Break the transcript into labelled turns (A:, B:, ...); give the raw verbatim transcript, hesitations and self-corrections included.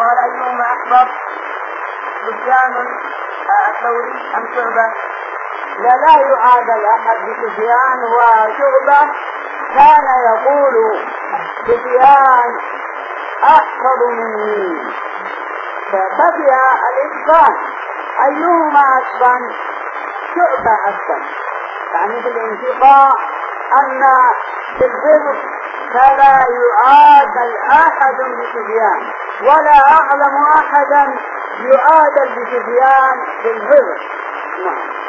A: قال أيهما أكبر سفيان الثوري أم شعبة؟
B: لا لا يعادل أحد بسفيان وشعبة. كان يقول سفيان أحفظ مني، فخفي الإتقان. أيهما أتقن؟ شعبة أتقن، يعني في الانتقاء. أما في الحفظ فلا يعادل أحد بسفيان، ولا أعلم أحدا يعادل بسفيان في الحفظ. نعم.